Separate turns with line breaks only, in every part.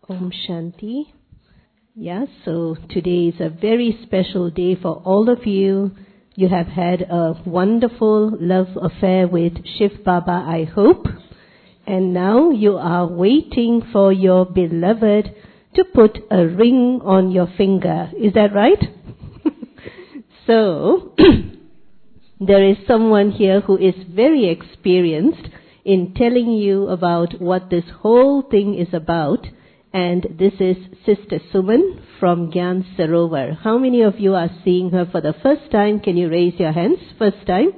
Om Shanti. Yeah, so today is a very special day for all of you. You have had a wonderful love affair with Shiv Baba, I hope. And now you are waiting for your beloved to put a ring on your finger. Is that right? So, there is someone here who is very experienced in telling you about what this whole thing is about. And this is Sister Suman from Gyan Sarovar. How many of you are seeing her for the first time? Can you raise your hands? First time?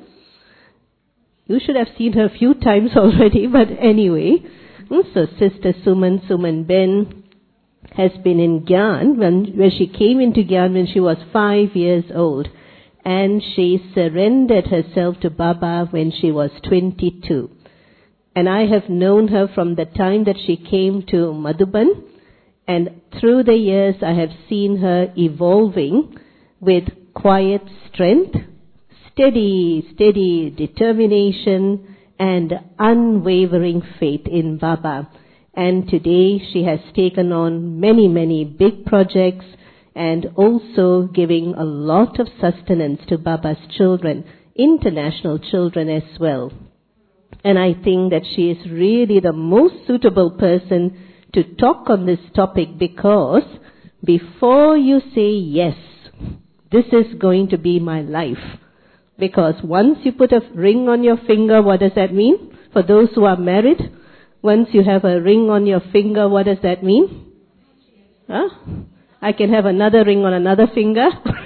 You should have seen her a few times already, but anyway. So Sister Suman Ben, has been in Gyan when she came into Gyan when she was 5 years old. And she surrendered herself to Baba when she was 22. And I have known her from the time that she came to Madhuban. And through the years I have seen her evolving with quiet strength, steady determination and unwavering faith in Baba. And today she has taken on many big projects and also giving a lot of sustenance to Baba's children, international children as well. And I think that she is really the most suitable person to talk on this topic, because before you say yes, this is going to be my life. Because once you put a ring on your finger, what does that mean? For those who are married, once you have a ring on your finger, what does that mean? Huh? I can have another ring on another finger.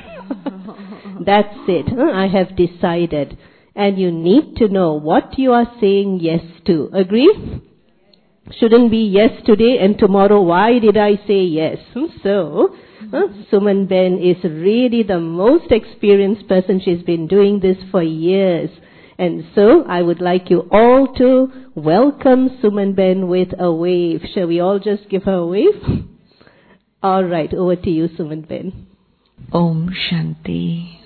That's it. I have decided. And you need to know what you are saying yes to. Agree? Shouldn't be yes today and tomorrow, why did I say yes? So, Suman Ben is really the most experienced person. She's been doing this for years. And so, I would like you all to welcome Suman Ben with a wave. Shall we all just give her a wave? All right, over to you, Suman Ben.
Om Shanti.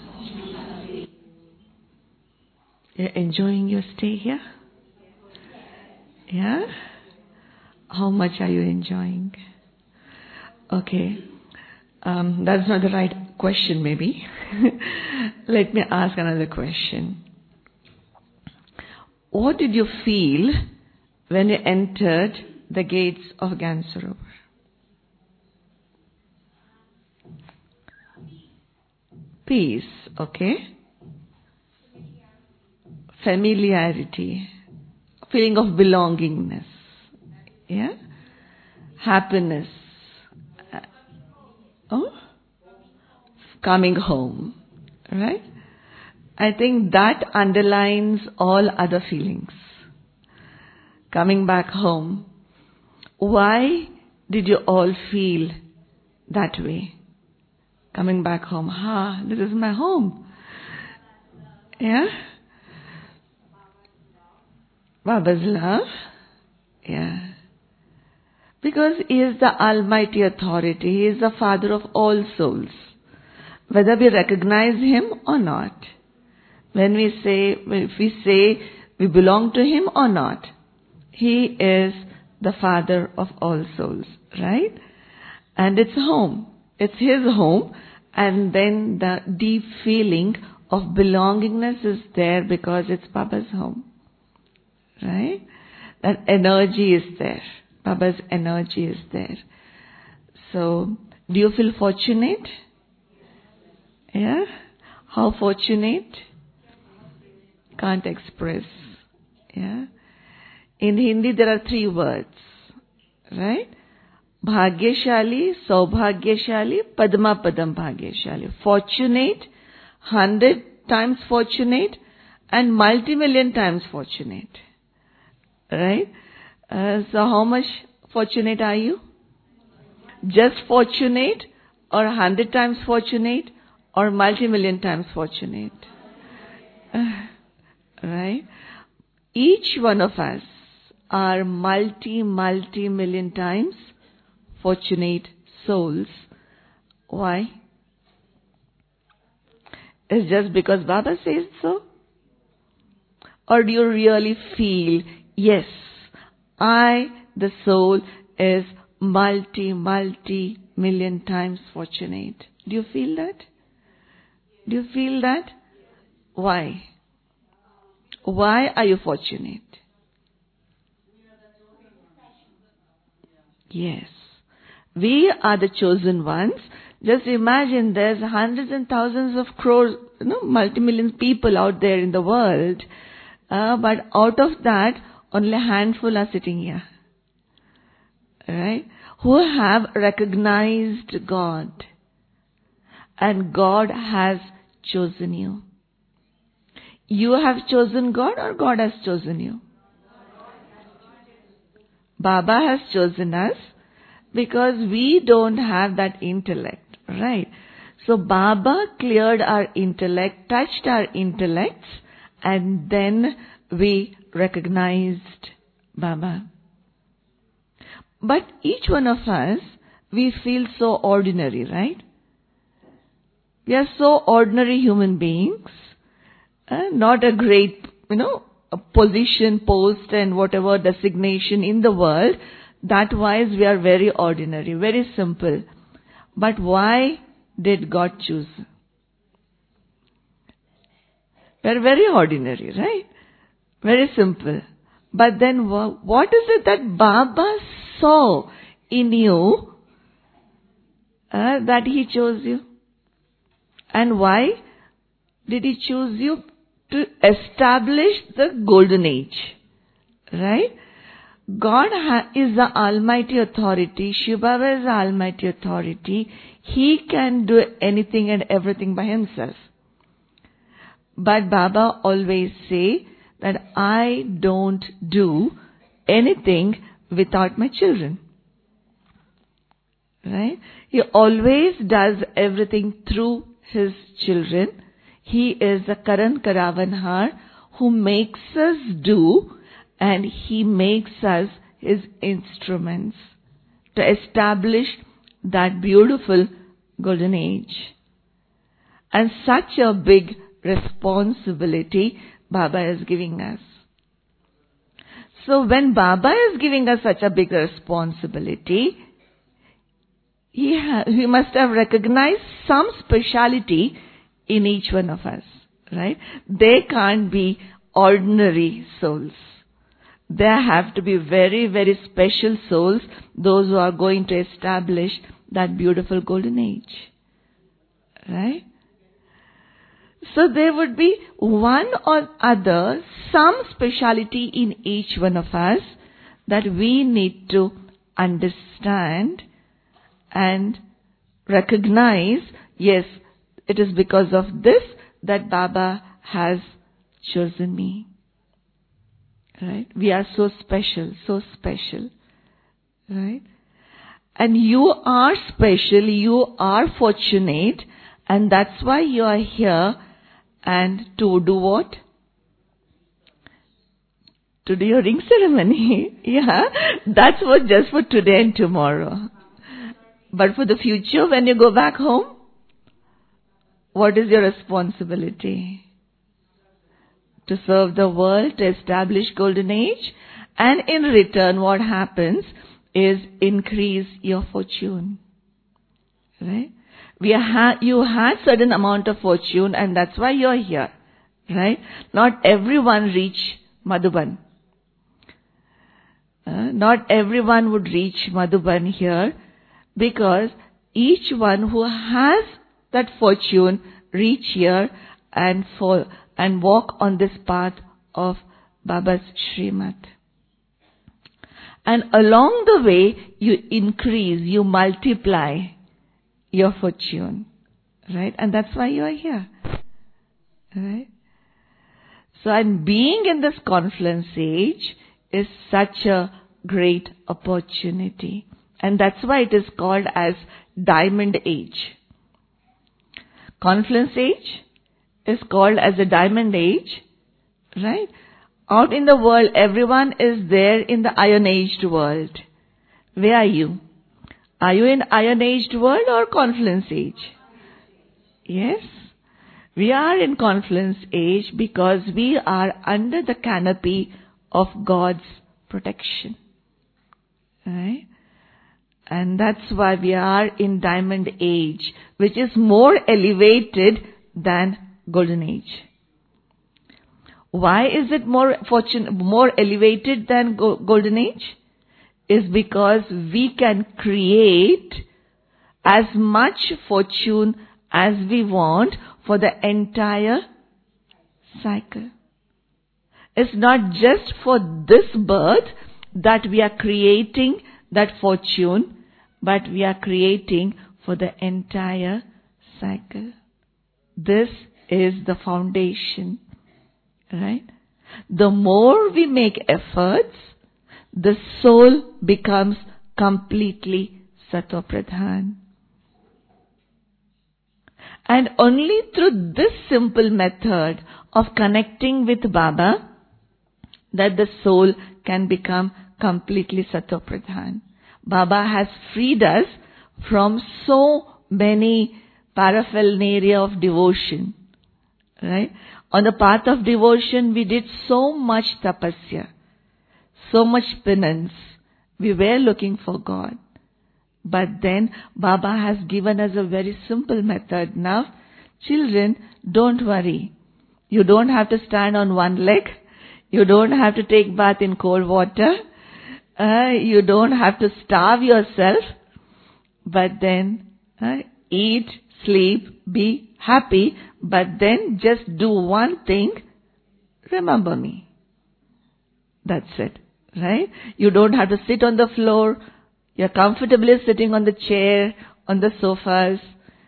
You're enjoying your stay here? Yeah? How much are you enjoying? Okay. That's not the right question, maybe. Let me ask another question. What did you feel when you entered the gates of Gyan Sarovar? Peace, okay? Familiarity, feeling of belongingness, yeah? Happiness, coming home, right? I think that underlines all other feelings. Coming back home. Why did you all feel that way? Coming back home, this is my home. Yeah? Baba's love? Yeah. Because He is the Almighty Authority. He is the Father of all souls. Whether we recognize Him or not. If we say we belong to Him or not. He is the Father of all souls. Right? And it's home. It's His home. And then the deep feeling of belongingness is there because it's Baba's home. Right? That energy is there. Baba's energy is there. So, do you feel fortunate? Yeah? How fortunate? Can't express. Yeah? In Hindi there are 3 words. Right? Bhagyashali, Saubhagyashali, Padma Padam Bhagyashali. Fortunate, 100 times fortunate, and multi-million times fortunate. Right? So how much fortunate are you? Just fortunate, or 100 times fortunate, or multi-million times fortunate? Right? Each one of us are multi-million times fortunate souls. Why? It's just because Baba says so? Or do you really feel, yes, I, the soul, is multi-million times fortunate. Do you feel that? Do you feel that? Why? Why are you fortunate? Yes. We are the chosen ones. Just imagine there's hundreds and thousands of crores, multi-million people out there in the world. But out of that, only a handful are sitting here. Right? Who have recognized God. And God has chosen you. You have chosen God or God has chosen you? Baba has chosen us because we don't have that intellect, right? So Baba cleared our intellect, touched our intellects, and then we recognized Baba. But each one of us, we feel so ordinary, right? We are so ordinary human beings, not a great, a position, post and whatever designation in the world. That wise we are very ordinary, very simple. But why did God choose? We are very ordinary, right? Very simple. But then what is it that Baba saw in you that He chose you? And why did He choose you? To establish the golden age. Right? God is the almighty authority. Shiva Baba is the almighty authority. He can do anything and everything by Himself. But Baba always say that I don't do anything without my children. Right? He always does everything through His children. He is the Karan Karavanhar who makes us do, and He makes us His instruments to establish that beautiful golden age. And such a big responsibility Baba is giving us. So when Baba is giving us such a big responsibility, He must have recognized some speciality in each one of us, right? They can't be ordinary souls. They have to be very, very special souls, those who are going to establish that beautiful golden age, right? So there would be one or other, some speciality in each one of us that we need to understand and recognize, yes, it is because of this that Baba has chosen me. Right? We are so special, right? And you are special, you are fortunate, and that's why you are here. And to do what? To do your ring ceremony. Yeah, that's what just for today and tomorrow. But for the future, when you go back home, what is your responsibility? To serve the world, to establish golden age, and in return what happens is increase your fortune. Right? You had certain amount of fortune and that's why you're here. Right? Not everyone reach Madhuban. Not everyone would reach Madhuban here because each one who has that fortune reach here and walk on this path of Baba's Srimad. And along the way, you increase, you multiply your fortune. Right? And that's why you are here. Right? So, and being in this confluence age is such a great opportunity. And that's why it is called as Diamond Age. Confluence age is called as a Diamond Age, right? Out in the world, everyone is there in the Iron Aged world. Where are you? Are you in Iron Aged world or Confluence Age? Yes. We are in Confluence Age because we are under the canopy of God's protection. Right? And that's why we are in diamond age, which is more elevated than golden age. Why is it more elevated than golden age? Is because we can create as much fortune as we want for the entire cycle. It's not just for this birth that we are creating that fortune, but we are creating for the entire cycle. This is the foundation, right? The more we make efforts, the soul becomes completely Sattva-pradhan. And only through this simple method of connecting with Baba that the soul can become completely Sattva-pradhan. Baba has freed us from so many paraphernalia of devotion, right? On the path of devotion, we did so much tapasya, so much penance. We were looking for God. But then Baba has given us a very simple method. Now, children, don't worry. You don't have to stand on one leg. You don't have to take bath in cold water. You don't have to starve yourself. But then eat, sleep, be happy. But then just do one thing. Remember me. That's it. Right? You don't have to sit on the floor. You're comfortably sitting on the chair, on the sofas,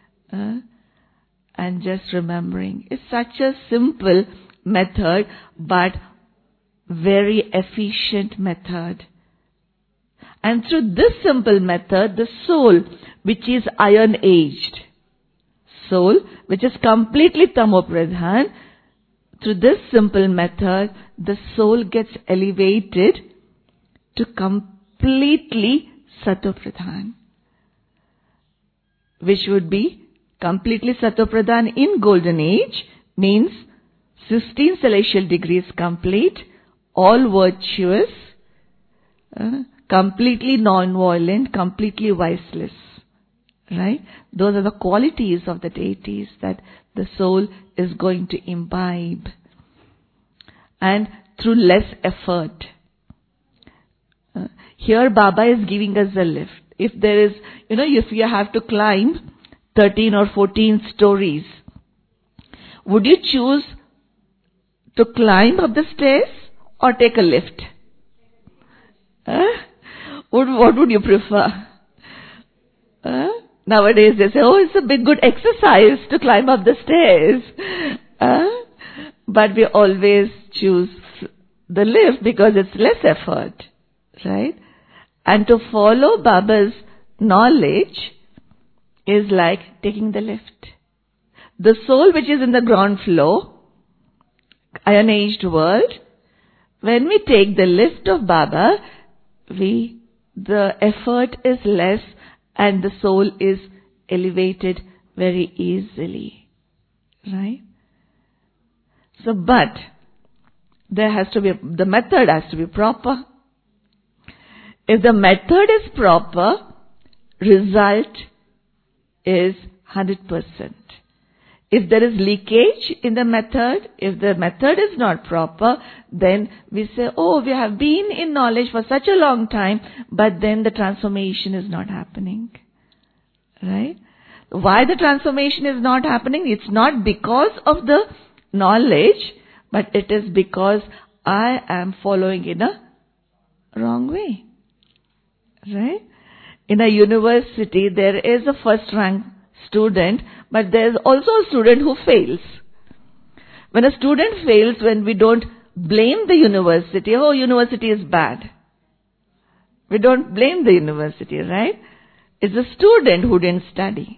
and just remembering. It's such a simple method, but very efficient method. And through this simple method, the soul, which is iron-aged, soul, which is completely Tamo-pradhan, through this simple method, the soul gets elevated to completely Sattva-pradhan, which would be completely Sattva-pradhan in golden age, means 16 celestial degrees complete, all virtuous, completely non-violent, completely viceless. Right? Those are the qualities of the deities that the soul is going to imbibe. And through less effort. Here Baba is giving us a lift. If there is, if you have to climb 13 or 14 stories, would you choose to climb up the stairs or take a lift? What would you prefer? Nowadays they say, it's a big good exercise to climb up the stairs. But we always choose the lift because it's less effort. Right? And to follow Baba's knowledge is like taking the lift. The soul which is in the ground floor, iron-aged world, when we take the lift of Baba, the effort is less and the soul is elevated very easily. Right? So, but the method has to be proper. If the method is proper, result is 100%. If there is leakage in the method, if the method is not proper, then we say, we have been in knowledge for such a long time, but then the transformation is not happening. Right? Why the transformation is not happening? It's not because of the knowledge, but it is because I am following in a wrong way. Right? In a university, there is a first rank student, but there is also a student who fails. When a student fails, when we don't blame the university, university is bad. We don't blame the university, right? It's the student who didn't study.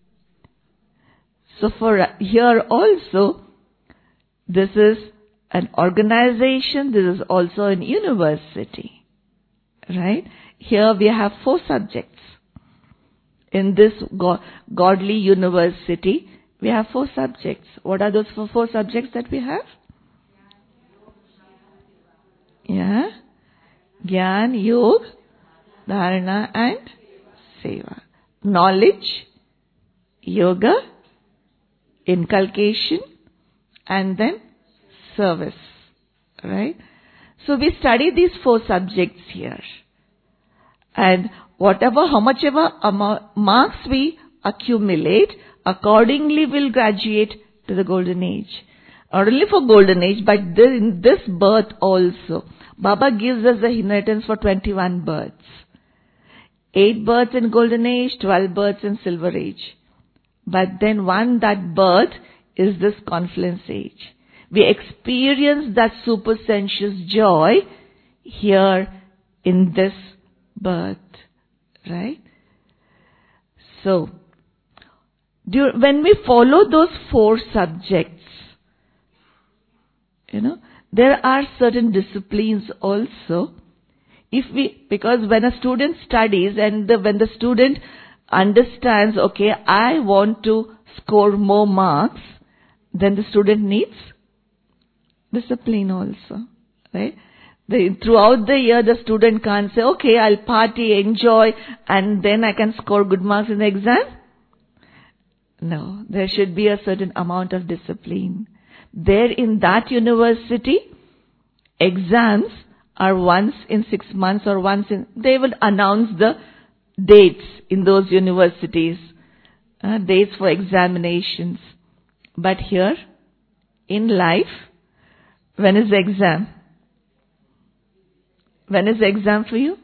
So for here also, this is an organization, this is also an university, right? Here we have 4 subjects. In this godly university, we have 4 subjects. What are those 4 subjects that we have? Yeah. Gyan, Yog, Dharana and seva. Knowledge, yoga, inculcation, and then service. Right? So we study these 4 subjects here. And how much ever marks we accumulate, accordingly we'll graduate to the golden age. Not only for golden age, but in this birth also. Baba gives us the inheritance for 21 births. 8 births in golden age, 12 births in silver age. But then that birth is this confluence age. We experience that supersensuous joy here in this birth. Right? So, when we follow those 4 subjects, there are certain disciplines also. Because when a student studies and when the student understands, okay, I want to score more marks, then the student needs discipline also, right? Throughout the year, the student can't say, okay, I'll party, enjoy, and then I can score good marks in the exam. No, there should be a certain amount of discipline. There in that university, exams are once in 6 months or they will announce the dates in those universities, dates for examinations. But here, in life, when is the exam? When is the exam for you?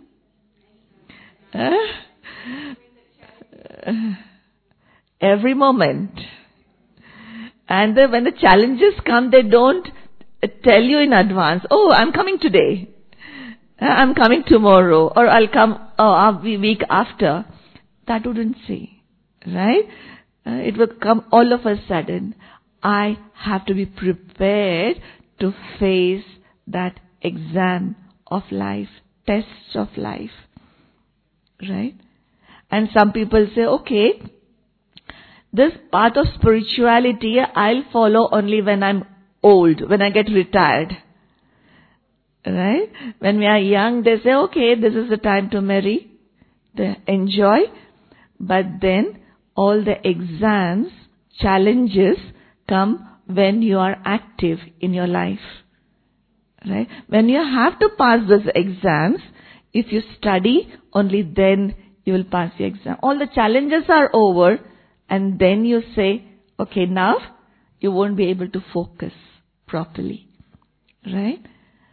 Every moment. And when the challenges come, they don't tell you in advance, oh, I'm coming today. I'm coming tomorrow. Or I'll come a week after. That wouldn't say. Right? It will come all of a sudden. I have to be prepared to face that exam of life, test of life. Right? And some people say, okay, this path of spirituality I'll follow only when I'm old, when I get retired. Right? When we are young, they say, okay, this is the time to marry, to enjoy. But then all the exams, challenges come when you are active in your life. Right? When you have to pass those exams, if you study, only then you will pass the exam. All the challenges are over, and then you say, okay, now you won't be able to focus properly. Right?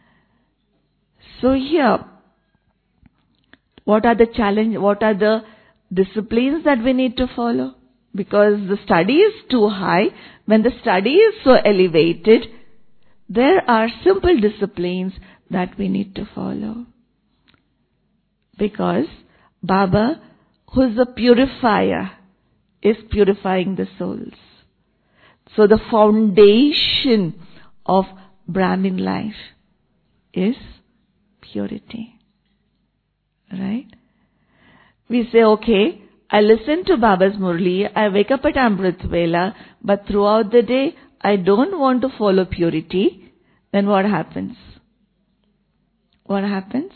So here, what are the disciplines that we need to follow? Because the study is too high. When the study is so elevated, there are simple disciplines that we need to follow. Because Baba, who is the purifier, is purifying the souls. So the foundation of Brahmin life is purity. Right? We say, okay, I listen to Baba's Murli, I wake up at Amrit Vela, but throughout the day, I don't want to follow purity. Then what happens? What happens?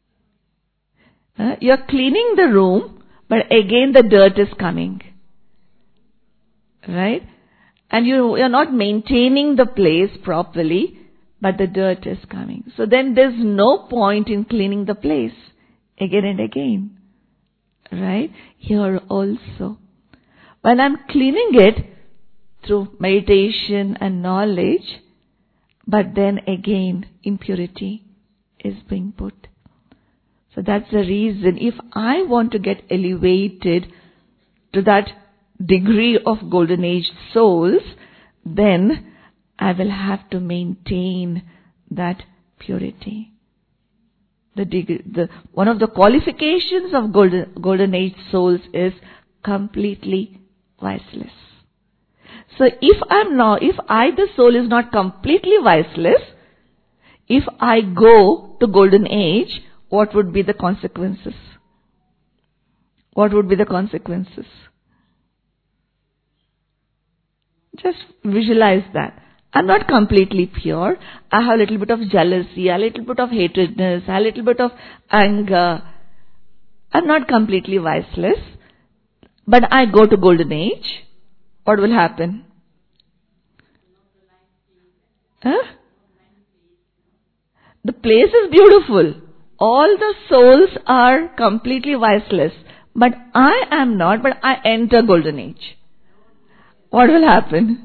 You're cleaning the room, but again the dirt is coming. Right? And you're not maintaining the place properly, but the dirt is coming. So then there's no point in cleaning the place again and again. Right? Here also. When I'm cleaning it through meditation and knowledge, but then again impurity is being put. So that's the reason, if I want to get elevated to that degree of golden age souls, then I will have to maintain that purity. One of the qualifications of golden age souls is completely viceless. So if I the soul is not completely viceless, if I go to golden age, what would be the consequences? What would be the consequences? Just visualize that. I'm not completely pure. I have a little bit of jealousy, a little bit of hatredness, a little bit of anger. I'm not completely viceless, but I go to golden age, what will happen? Huh? The place is beautiful. All the souls are completely viceless. But I am not, but I enter golden age. What will happen?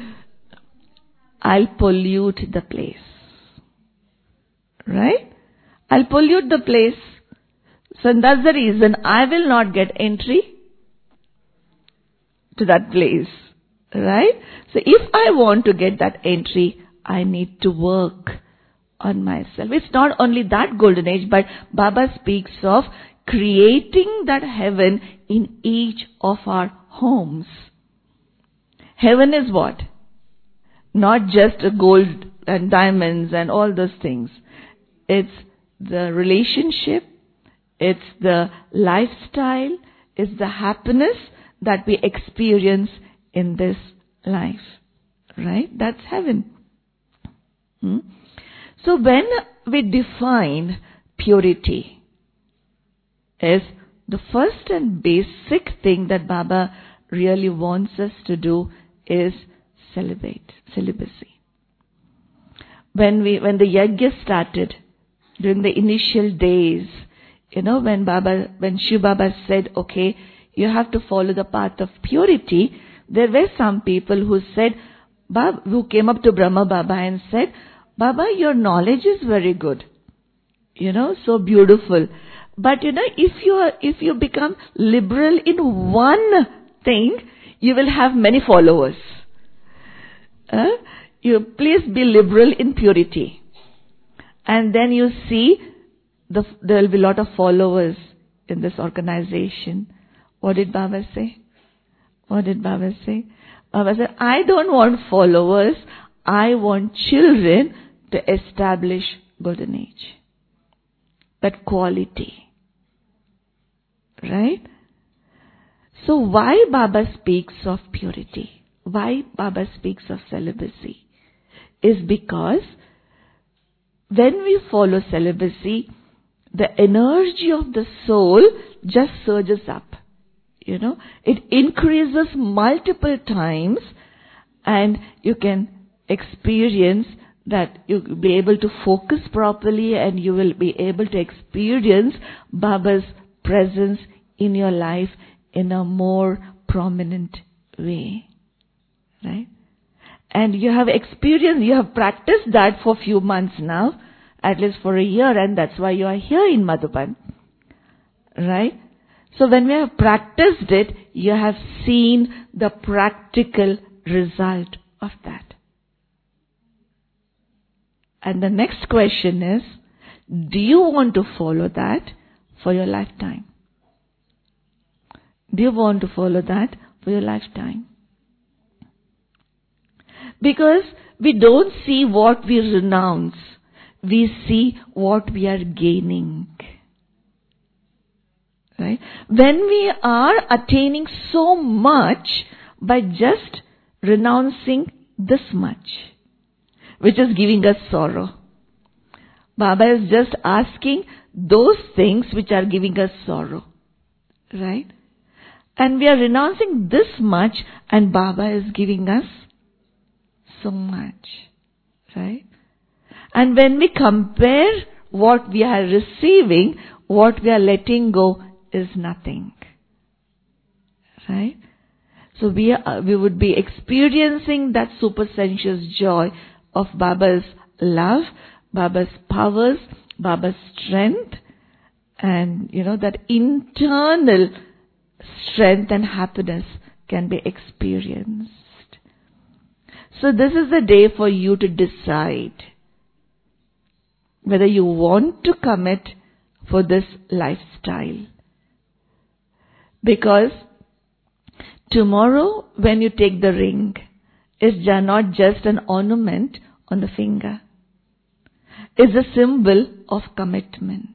I'll pollute the place. Right? I'll pollute the place. So that's the reason I will not get entry to that place. Right? So if I want to get that entry, I need to work on myself. It's not only that golden age, but Baba speaks of creating that heaven in each of our homes. Heaven is what? Not just gold and diamonds and all those things. It's the relationship, it's the lifestyle, it's the happiness that we experience in this life. Right? That's heaven. So when we define purity, is the first and basic thing that Baba really wants us to do is celibacy. When the yajna started, during the initial days, when Shiv Baba said, okay, you have to follow the path of purity, there were some people who said, who came up to Brahma Baba and said, Baba, your knowledge is very good. So beautiful. But if you become liberal in one thing, you will have many followers. You please be liberal in purity. And then you see there will be a lot of followers in this organization. What did Baba say? Baba said, I don't want followers. I want children to establish golden age. That quality. Right? So why Baba speaks of purity? Why Baba speaks of celibacy? Is because when we follow celibacy, the energy of the soul just surges up. It increases multiple times, and you can experience that you'll be able to focus properly, and you will be able to experience Baba's presence in your life in a more prominent way. Right? And you have practiced that for a few months now, at least for a year, and that's why you are here in Madhuban. Right? So when we have practiced it, you have seen the practical result of that. And the next question is, do you want to follow that for your lifetime? Do you want to follow that for your lifetime? Because we don't see what we renounce. We see what we are gaining. Right? When we are attaining so much by just renouncing this much, which is giving us sorrow. Baba is just asking those things which are giving us sorrow. Right? And we are renouncing this much, and Baba is giving us so much. Right? And when we compare what we are receiving, what we are letting go is nothing. Right? So we would be experiencing that supersensuous joy of Baba's love, Baba's powers, Baba's strength, and that internal strength and happiness can be experienced. So this is the day for you to decide whether you want to commit for this lifestyle. Because tomorrow when you take the ring, it's not just an ornament on the finger. It's a symbol of commitment.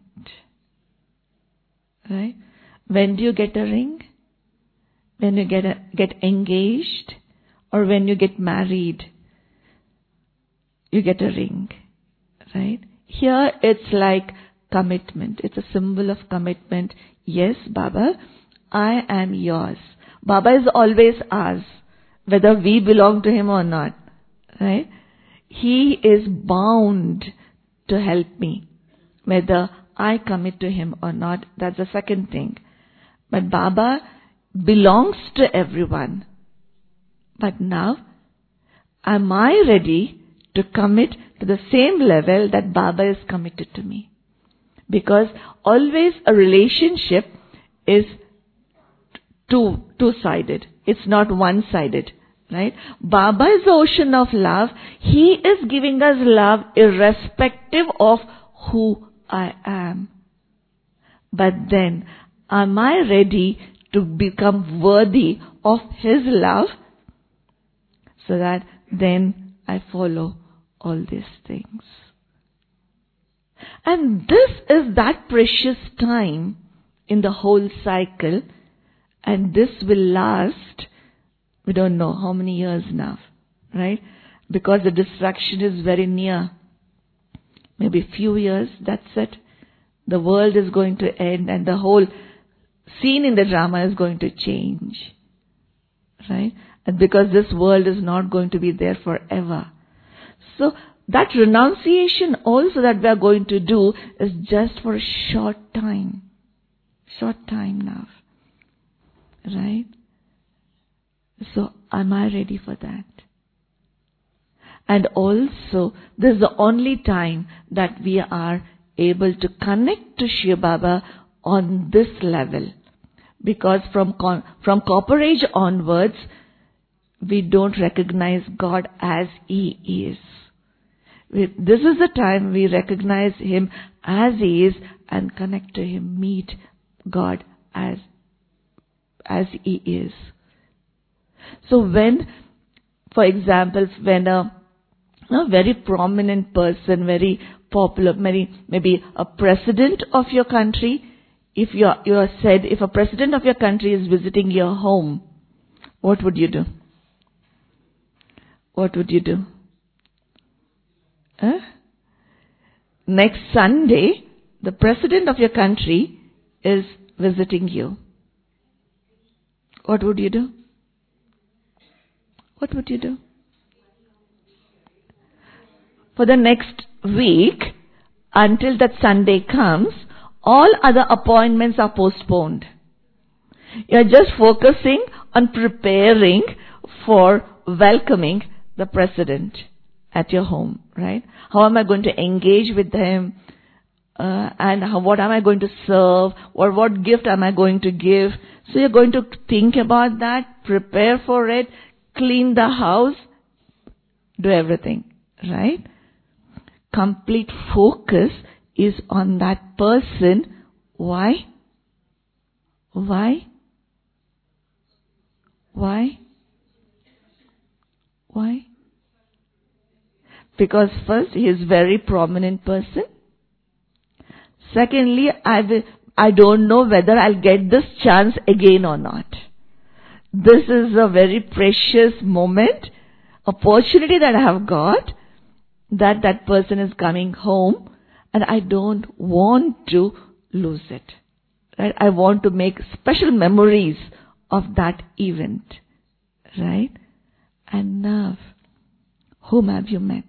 Right? When do you get a ring? When you get engaged, or when you get married, you get a ring. Right? Here it's like commitment. It's a symbol of commitment. Yes, Baba, I am yours. Baba is always ours, whether we belong to him or not. Right? He is bound to help me, whether I commit to him or not. That's the second thing. But Baba belongs to everyone. But now, am I ready to commit to the same level that Baba is committed to me? Because always a relationship is two-sided. It's not one-sided. Right? Baba is the ocean of love. He is giving us love irrespective of who I am. But then, am I ready to become worthy of his love? So that then I follow all these things. And this is that precious time in the whole cycle, and this will last, we don't know how many years now, right? Because the destruction is very near. Maybe few years, that's it. The world is going to end and the whole scene in the drama is going to change. Right? And because this world is not going to be there forever. So that renunciation also that we are going to do is just for a short time. Short time now. Right? So am I ready for that? And also, this is the only time that we are able to connect to Shiva Baba on this level. Because from Copper Age onwards, we don't recognize God as He is. This is the time we recognize Him as He is and connect to Him, meet God as He is. So when, for example, when a very prominent person, very popular, maybe a president of your country, if you are said, if a president of your country is visiting your home, what would you do? What would you do? Next Sunday, the president of your country is visiting you. What would you do? What would you do? For the next week, until that Sunday comes, all other appointments are postponed. You are just focusing on preparing for welcoming the president at your home, right? How am I going to engage with him? And what am I going to serve? Or what gift am I going to give? So you're going to think about that, prepare for it, clean the house, do everything, right? Complete focus is on that person. Why? Why? Why? Why? Because first, he is a very prominent person. Secondly, I don't know whether I'll get this chance again or not. This is a very precious moment, opportunity that I have got, that person is coming home, and I don't want to lose it. Right? I want to make special memories of that event. Right? And now, whom have you met?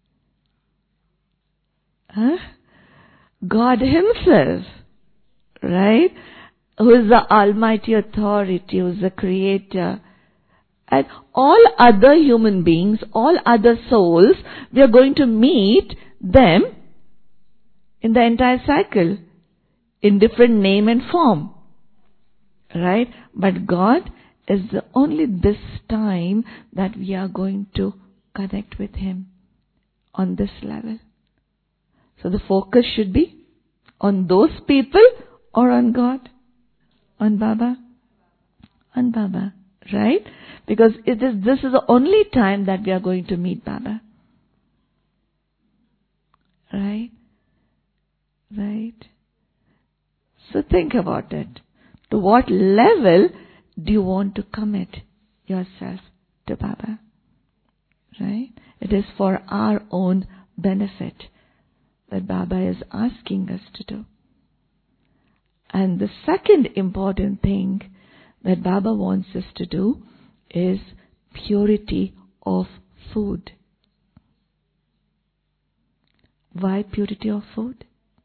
God Himself. Right? Who is the Almighty Authority, who is the Creator. And all other human beings, all other souls, we are going to meet them in the entire cycle, in different name and form. Right? But God is only this time that we are going to connect with Him on this level. So the focus should be on those people or on God? On Baba? On Baba. Right? Because this is the only time that we are going to meet Baba. Right? Right? So think about it. To what level do you want to commit yourself to Baba? Right? It is for our own benefit. that Baba is asking us to do. And the second important thing that Baba wants us to do is purity of food. Why purity of food?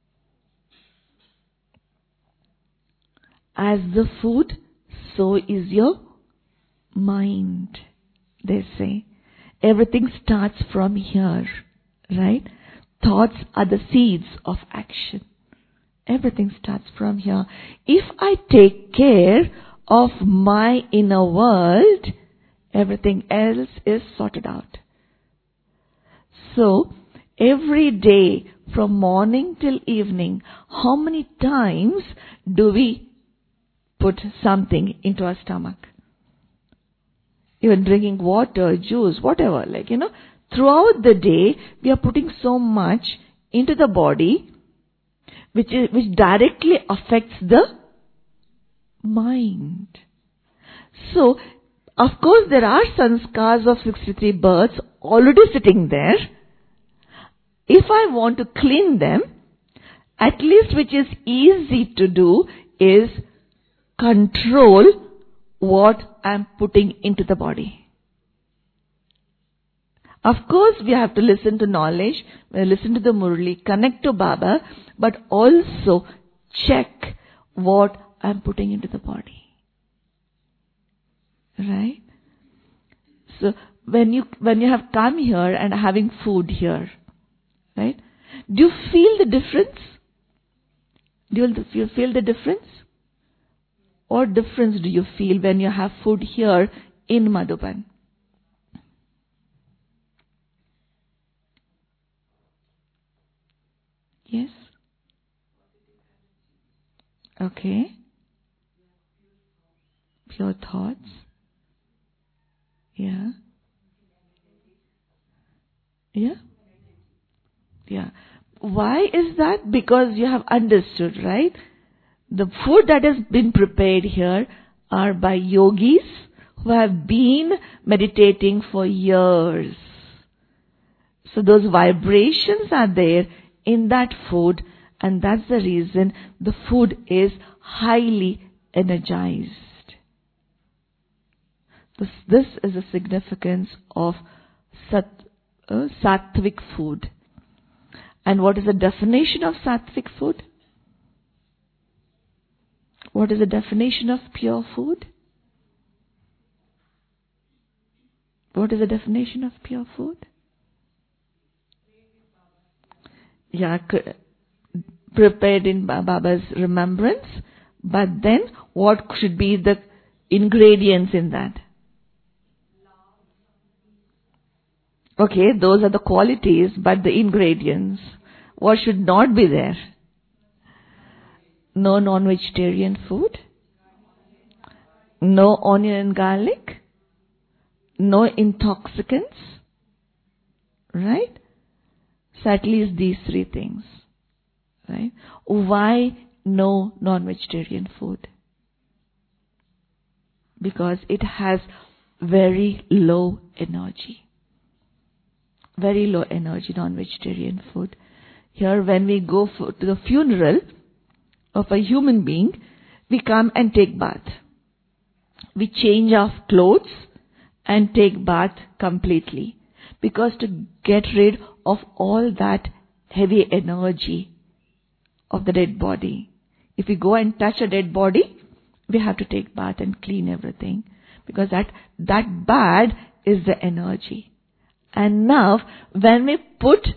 As the food, so is your mind, they say. Everything starts from here, right? Thoughts are the seeds of action. Everything starts from here. If I take care of my inner world, everything else is sorted out. So, every day, from morning till evening, how many times do we put something into our stomach? Even drinking water, juice, whatever, throughout the day, we are putting so much into the body, which directly affects the mind. So, of course, there are sanskars of 63 births already sitting there. If I want to clean them, at least which is easy to do is control what I am putting into the body. Of course, we have to listen to knowledge, listen to the Murli, connect to Baba, but also check what I am putting into the body. Right? So, when you have come here and having food here, right? Do you feel the difference? Do you feel the difference? What difference do you feel when you have food here in Madhuban? Yes? Okay. Pure thoughts. Yeah. Yeah? Yeah. Why is that? Because you have understood, right? The food that has been prepared here are by yogis who have been meditating for years. So those vibrations are there in that food, and that's the reason the food is highly energized. This is the significance of sattvic food. And what is the definition of sattvic food? What is the definition of pure food? What is the definition of pure food? Yeah, prepared in Baba's remembrance. But then, what should be the ingredients in that? Okay, those are the qualities, but the ingredients. What should not be there? No non-vegetarian food. No onion and garlic. No intoxicants. Right? So at least these three things. Right? Why no non-vegetarian food? Because it has very low energy. Very low energy non-vegetarian food. Here when we go to the funeral of a human being, we come and take bath. We change our clothes and take bath completely. Because to get rid of all that heavy energy of the dead body. If we go and touch a dead body, we have to take bath and clean everything. Because that bad is the energy. And now, when we put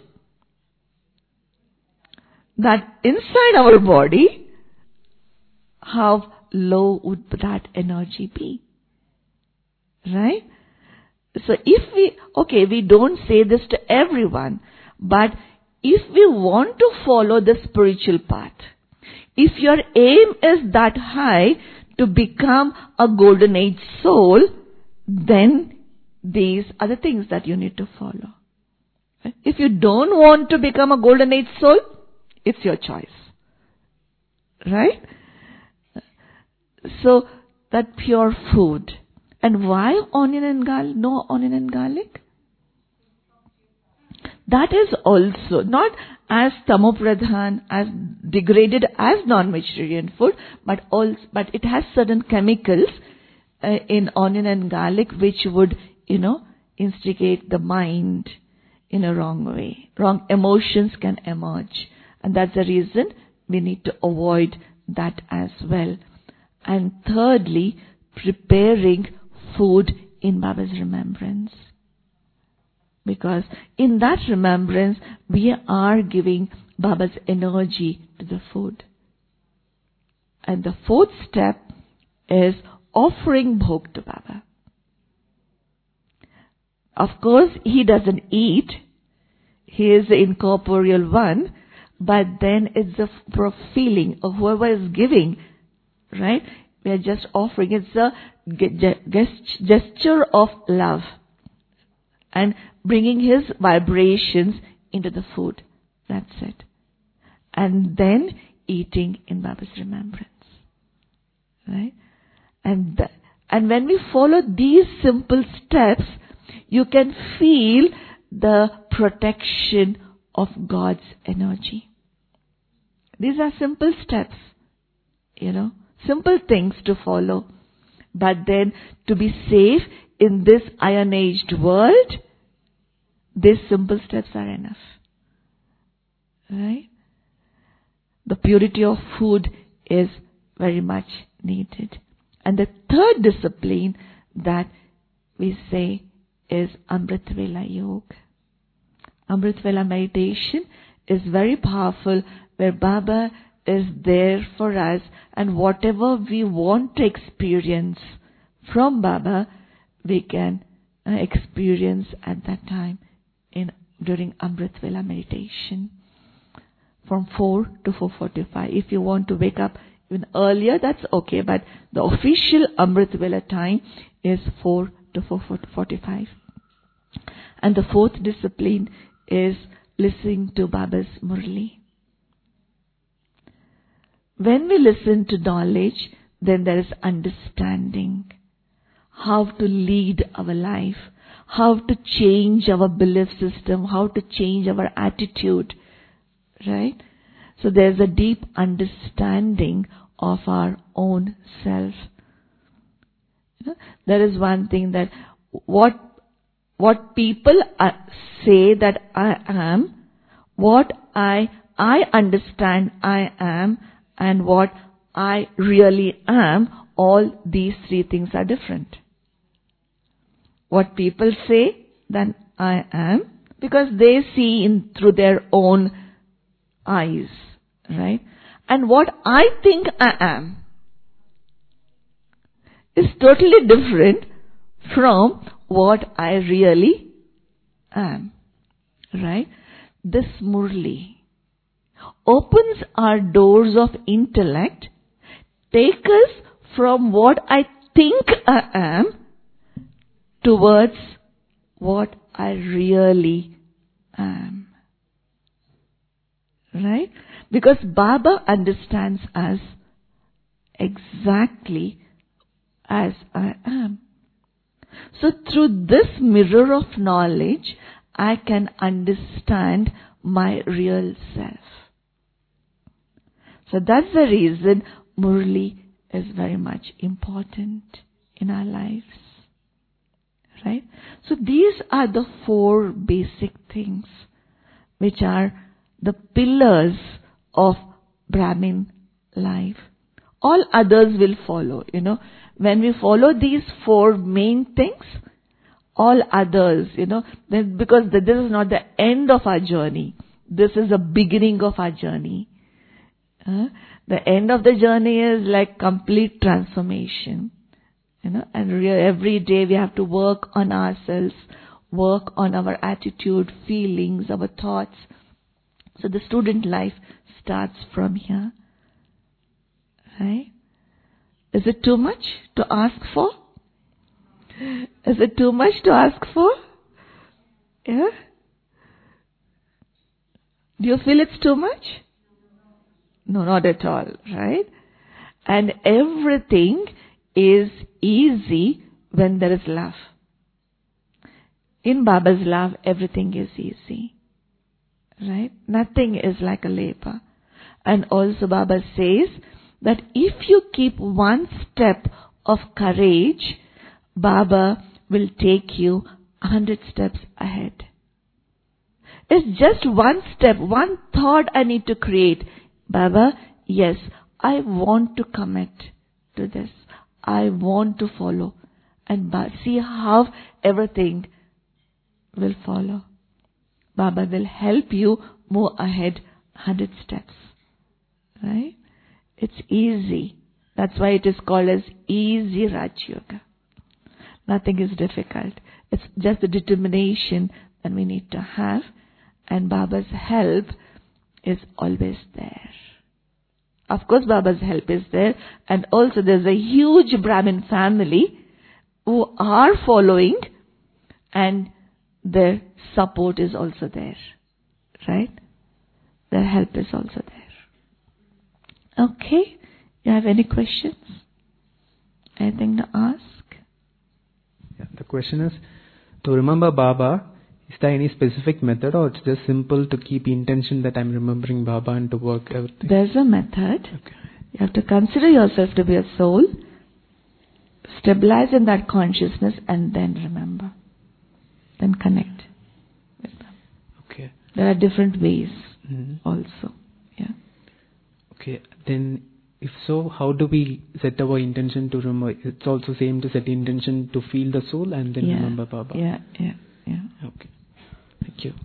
that inside our body, how low would that energy be? Right? So we don't say this to everyone, but if we want to follow the spiritual path, if your aim is that high to become a golden age soul, then these are the things that you need to follow. If you don't want to become a golden age soul, it's your choice. Right? So, that pure food. And why onion and garlic? No onion and garlic? that is also not as tamopradhan, as degraded as non-vegetarian food, but it has certain chemicals in onion and garlic which would, instigate the mind in a wrong way. Wrong emotions can emerge. And that's the reason we need to avoid that as well. And thirdly, preparing food in Baba's remembrance. Because in that remembrance, we are giving Baba's energy to the food. And the fourth step is offering bhog to Baba. Of course, he doesn't eat. He is the incorporeal one. But then it's for a feeling of whoever is giving, right? We are just offering. It's a gesture of love. And bringing his vibrations into the food. That's it. And then eating in Baba's remembrance. Right? And when we follow these simple steps, you can feel the protection of God's energy. These are simple steps, simple things to follow. But then to be safe in this iron-aged world, these simple steps are enough. Right? The purity of food is very much needed. And the third discipline that we say is Amrit Vela Yoga. Amrit Vela meditation is very powerful, where Baba is there for us, and whatever we want to experience from Baba, we can experience at that time during Amrit Vela meditation from 4 to 4:45. If you want to wake up even earlier, that's okay, but the official Amrit Vela time is 4 to 4:45. And the fourth discipline is listening to Baba's Murli. When we listen to knowledge, then there is understanding. How to lead our life, how to change our belief system, how to change our attitude, right? So there's a deep understanding of our own self. There is one thing that what people say that I am, what I understand I am, and what I really am, all these three things are different. What people say that I am, because they see through their own eyes, right? And what I think I am is totally different from what I really am, right? This Murli opens our doors of intellect, take us from what I think I am towards what I really am. Right? Because Baba understands us exactly as I am. So through this mirror of knowledge, I can understand my real self. So that's the reason Murli is very much important in our lives. Right? So these are the four basic things which are the pillars of Brahmin life. All others will follow, When we follow these four main things, all others, then because this is not the end of our journey. This is the beginning of our journey. The end of the journey is like complete transformation. And every day we have to work on ourselves, work on our attitude, feelings, our thoughts. So the student life starts from here. Right? Is it too much to ask for? Is it too much to ask for? Yeah? Do you feel it's too much? No, not at all, right? And everything is easy when there is love. In Baba's love, everything is easy. Right? Nothing is like a labor. And also Baba says that if you keep one step of courage, Baba will take you 100 steps ahead. It's just one step, one thought I need to create. Baba, yes, I want to commit to this. I want to follow. And see how everything will follow. Baba will help you move ahead 100 steps. Right? It's easy. That's why it is called as easy Raj Yoga. Nothing is difficult. It's just the determination that we need to have. And Baba's help is always there. Of course, Baba's help is there. And also there's a huge Brahmin family who are following, and their support is also there. Right? Their help is also there. Okay? You have any questions? Anything to ask?
Yeah, the question is, to remember Baba, is there any specific method, or it's just simple to keep intention that I'm remembering Baba and to work everything?
There's a method.
Okay.
You have to consider yourself to be a soul, stabilize in that consciousness, and then remember. Then connect with them.
Okay.
There are different ways also. Yeah.
Okay. Then, if so, how do we set our intention to remember? It's also same to set intention to feel the soul and then remember Baba.
Yeah.
Okay. Thank you.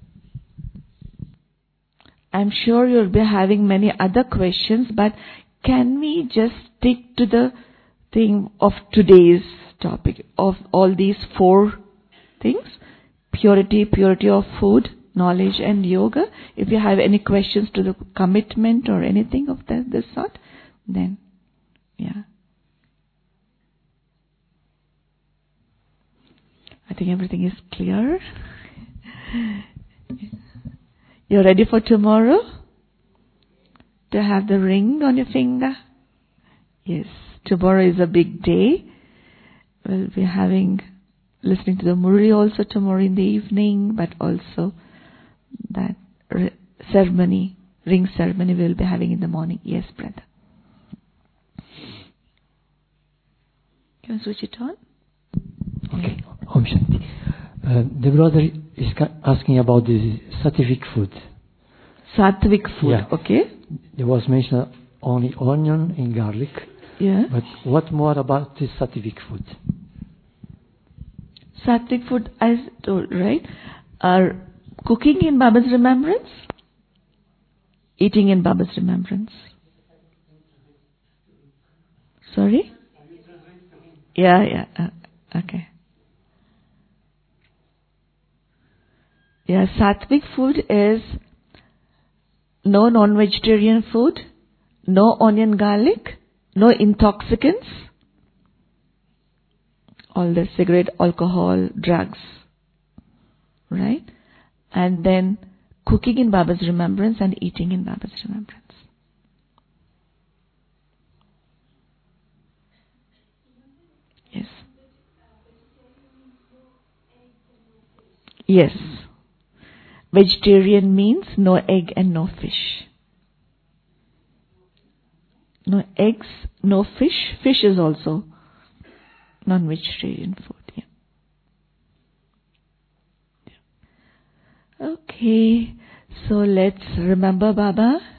I'm sure you'll be having many other questions, but can we just stick to the thing of today's topic, of all these 4 things? Purity of food, knowledge and yoga. If you have any questions to the commitment or anything of this sort, then, yeah. I think everything is clear. You're ready for tomorrow? To have the ring on your finger? Yes, tomorrow is a big day. We'll be listening to the Murli also tomorrow in the evening, but also that ring ceremony we'll be having in the morning. Yes, brother. Can you switch it on?
Okay. Om Shanti. The brother is asking about the sattvic food.
Sattvic food,
Yeah.
Okay.
There was mentioned only onion and garlic.
Yeah.
But what more about the sattvic food?
Sattvic food, as told, right? Are cooking in Baba's remembrance, eating in Baba's remembrance. Sorry? Yeah. Okay. Yeah, sattvic food is no non-vegetarian food, no onion garlic, no intoxicants, all the cigarette, alcohol, drugs, right? And then cooking in Baba's remembrance and eating in Baba's remembrance. Yes. Yes. Vegetarian means no egg and no fish. No eggs, no fish. Fish is also non-vegetarian food. Yeah. Okay. So let's remember Baba.